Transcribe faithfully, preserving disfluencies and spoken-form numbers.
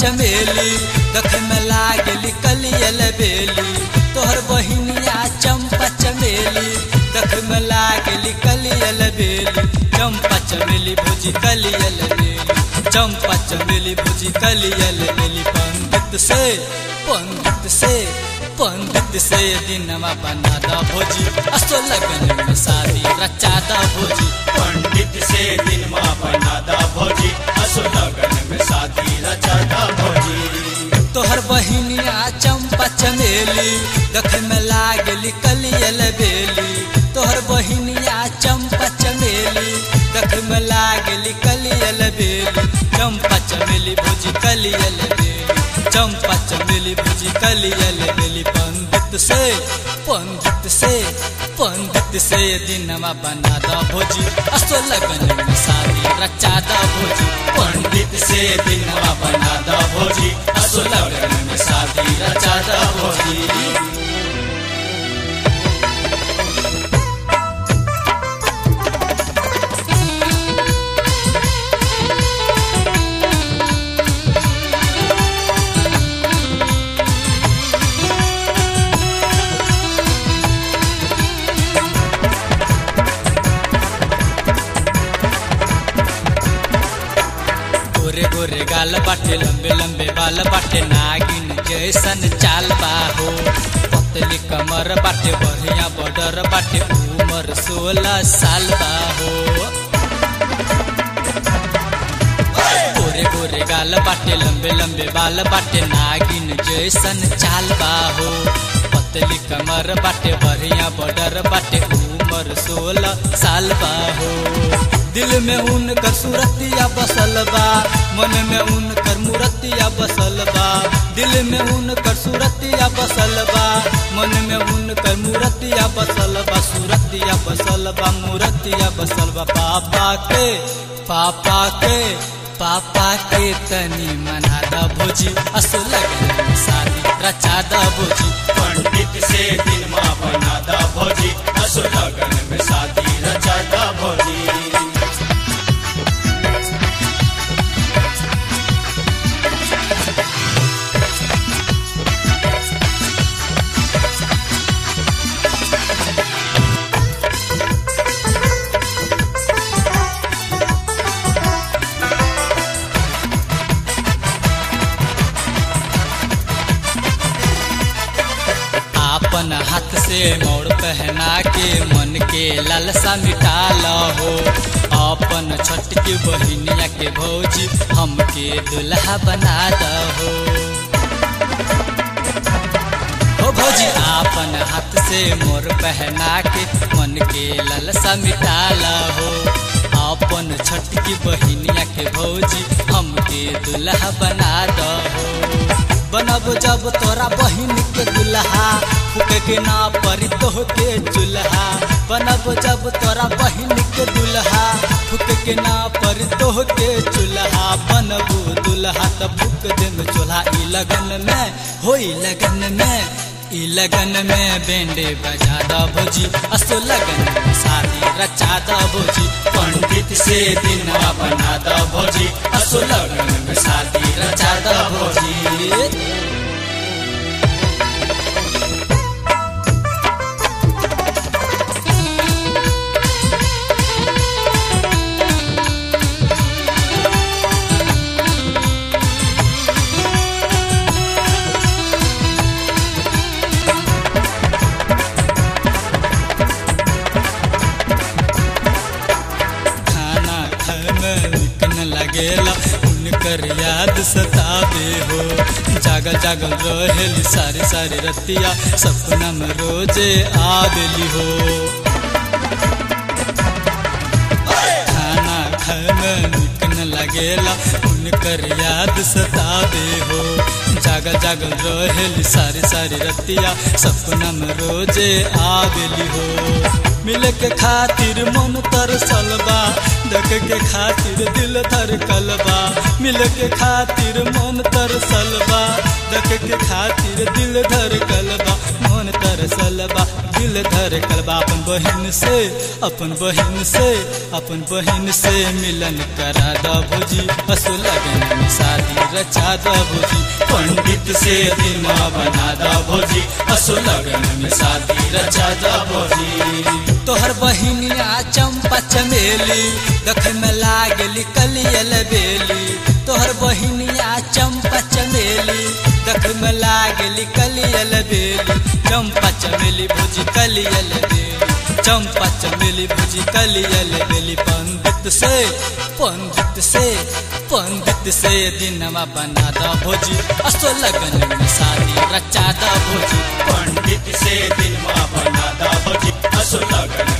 चमेली देखे में लागली कलियल बेली। तोहर बहिनिया चंपा चमेली देखे में लागली कलियल बेली। चंपा चमेली भुजी कलियल बेली, चंपा चमेली भुजी कलियल बेली। पंडित से पंडित से पंडित से दिनमा बना दा भोजी, असो लगन में शादी रचा दा भोजी। पंडित से दिनमा बना दा भोजी, असो लगन में शादी रचा दा भोजी। तोहर बहिनिया चंपा चमेली देखे में लागली कलियल बेली। तोहर बहिनिया चंपा चमेली देखे में लागली कलियल बेली। चंपा चमेली भुजी कलियल बेली, चंपा चमेली भुजी कलियल बेली। पंडित से पंडित से पंडित से दिनमा बना दा भोजी, असो लगन में शादी रचा दा भोजी। पंडित से दिनमा बना दा भोजी, असो लगन में शादी रचा दा भोजी। गोरे गोरे गाल बाटे लंबे लंबे बाल बाटे नागिन जैसन चाल बाहो। पतली कमर बाटे बढ़िया बॉर्डर बाटे उमर सोलह साल बाहो। गोरे गोरे गाल बाटे लंबे लंबे बाल बाटे नागिन जैसन चाल बाहो। पतली कमर बाटे बढ़िया बॉर्डर बाटे उमर सोलह साल बाहो। दिल में उनकर सूरतिया बसल बा, मन में उनकर मूर्तिया बसल बा। दिल में उनकर सूरतिया बसल बा, मन में उनकर मूर्तिया बसल बा। सूरतिया बसल बा, मूर्तिया बसल बा। पापा के पापा के पापा के तनी मना दा भोजी, असो लगन में शादी रचा दा भोजी। पंडित से दिनमा बना दा भोजी, असो लगन में शादी रचा दा भोजी। अपन हाथ से मोड़ पहना के मन के लालसा मिटा लहो। अपन छोटकी बहिनिया के भौजी हमके दुल्हा बना दहो। ओ भौजी अपन हाथ से मोर पहना के मन के लालसा मिटा लहो। अपन छोटकी बहिनिया के भौजी हमके दुल्हा बना दहो। बनब जब तोरा बहिन के दुल्हा, फूके के ना परी तोह के चूल्हा। बनब जब तोरा बहिन के दुल्हा, फूके के ना परी तोह के चूल्हा। बनबू दुल्हा त फूक देम चूल्हा। ई लगन में हो ई लगन में ई लगन में बेंडे बजा दा भोजी, असो लगन में शादी रचा दा भोजी। पंडित से दिनमा बना दा भोजी, असो लगन में शादी रचा दा भोजी। लगेला उनकर याद सतावे हो। जागल जागल रहेली सारी सारी रतिया, सपना में रोजे आवेली हो। खाना खाए में निक न लगेला उनकर याद सतावे हो। जागल जागल रहेली सारी सारी रतिया, सपना में रोजे आवेली हो। मिले के खातिर मन तरसल बा देखे के खातिर दिल धड़कल बा मिले के खातिर मन तरसल बा देखे के खातिर दिल धड़कल बा मन तरसल बा दिल धड़कल बा अपन बहन से अपन बहन से अपन बहन से मिलन करा द भौजी असो लगन में शादी रचा द भौजी पंडित से दिनमा बना द भौजी असो लगन में शादी रचा द भौजी तोहर बहिनिया चंपा चमेली देखे में लागली कलियल बेली तोहर बहिनिया चंपा चमेली देखे में लागली कलियल बेली चंपा चमेली भौजी कलियल बेली चंपा चमेली भौजी कलियल बेली पंडित से पंडित से पंडित से दिनमा बना द भौजी असो लगन में शादी रचा द भौजी पंडित से दिनमा बना द भौजी असो लगन